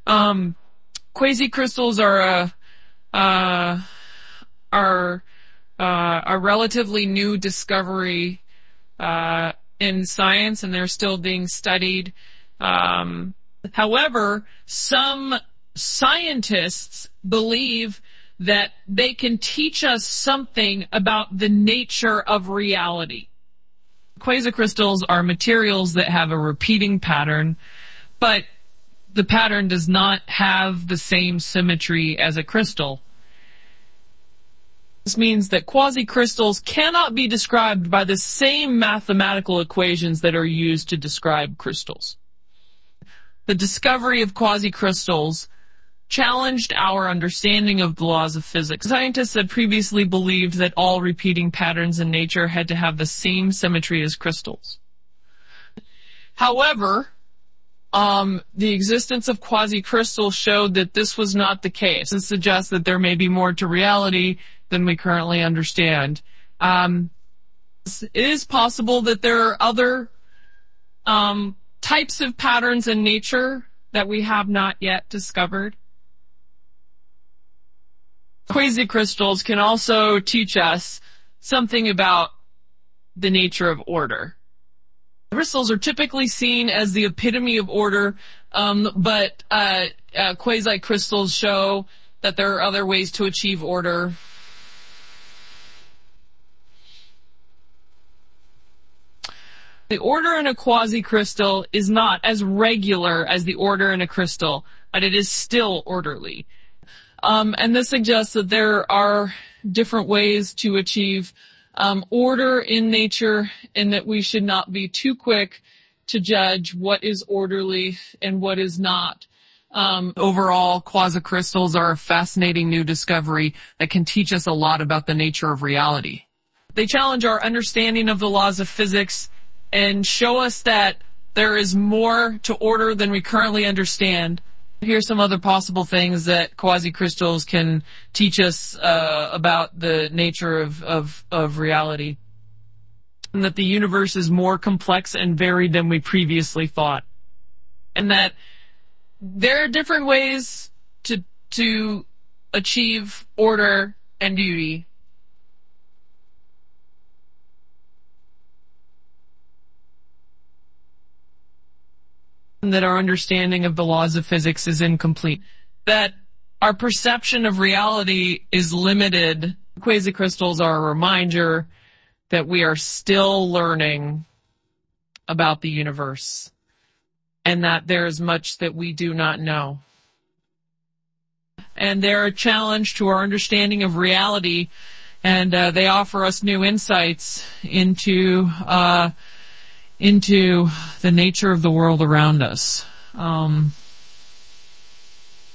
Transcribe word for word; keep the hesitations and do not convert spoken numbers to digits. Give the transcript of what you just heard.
Um, quasi-crystals are a, uh, are uh, a relatively new discovery uh, in science, and they're still being studied. Um, however, some scientists believe that they can teach us something about the nature of reality. Quasicrystals are materials that have a repeating pattern, but the pattern does not have the same symmetry as a crystal. This means that quasicrystals cannot be described by the same mathematical equations that are used to describe crystals. The discovery of quasicrystals challenged our understanding of the laws of physics. Scientists had previously believed that all repeating patterns in nature had to have the same symmetry as crystals. However, um, the existence of quasicrystals showed that this was not the case. This suggests that there may be more to reality than we currently understand. Um, it is possible that there are other um, types of patterns in nature that we have not yet discovered. Quasicrystals can also teach us something about the nature of order. Crystals are typically seen as the epitome of order, um, but uh, uh, quasicrystals show that there are other ways to achieve order. The order in a quasicrystal is not as regular as the order in a crystal, but it is still orderly. Um, and this suggests that there are different ways to achieve um, order in nature, and that we should not be too quick to judge what is orderly and what is not. Um, overall, quasicrystals are a fascinating new discovery that can teach us a lot about the nature of reality. They challenge our understanding of the laws of physics and show us that there is more to order than we currently understand. Here's some other possible things that quasicrystals can teach us uh, about the nature of, of, of reality. And that the universe is more complex and varied than we previously thought. And that there are different ways to, to achieve order and beauty. That our understanding of the laws of physics is incomplete, that our perception of reality is limited. Quasicrystals are a reminder that we are still learning about the universe, and that there is much that we do not know. And they're a challenge to our understanding of reality, and uh, they offer us new insights into uh, into the nature of the world around us. Um,